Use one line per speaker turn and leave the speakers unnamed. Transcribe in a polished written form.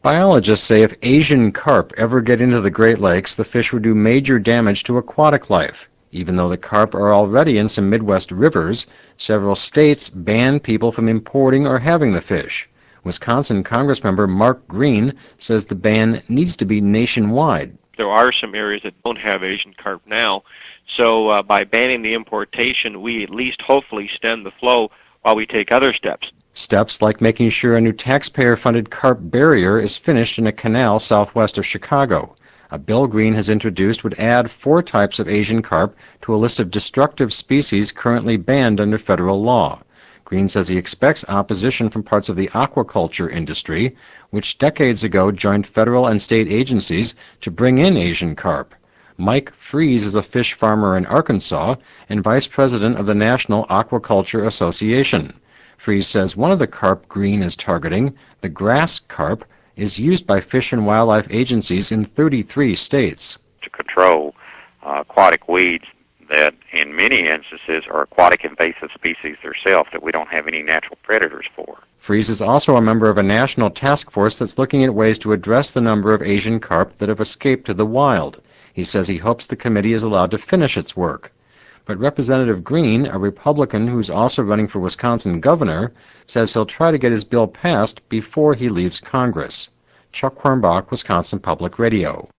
Biologists say if Asian carp ever get into the Great Lakes, the fish would do major damage to aquatic life. Even though the carp are already in some Midwest rivers, several states ban people from importing or having the fish. Wisconsin Congressmember Mark Green says the ban needs to be nationwide.
There are some areas that don't have Asian carp now, so by banning the importation, we at least hopefully stem the flow while we take other steps.
Steps like making sure a new taxpayer-funded carp barrier is finished in a canal southwest of Chicago. A bill Green has introduced would add 4 types of Asian carp to a list of destructive species currently banned under federal law. Green says he expects opposition from parts of the aquaculture industry, which decades ago joined federal and state agencies to bring in Asian carp. Mike Freeze is a fish farmer in Arkansas and vice president of the National Aquaculture Association. Freeze says one of the carp Green is targeting, the grass carp, is used by fish and wildlife agencies in 33 states.
To control aquatic weeds that in many instances are aquatic invasive species themselves that we don't have any natural predators for.
Freeze is also a member of a national task force that's looking at ways to address the number of Asian carp that have escaped to the wild. He says he hopes the committee is allowed to finish its work. But Representative Green, a Republican who's also running for Wisconsin governor, says he'll try to get his bill passed before he leaves Congress. Chuck Hornbach, Wisconsin Public Radio.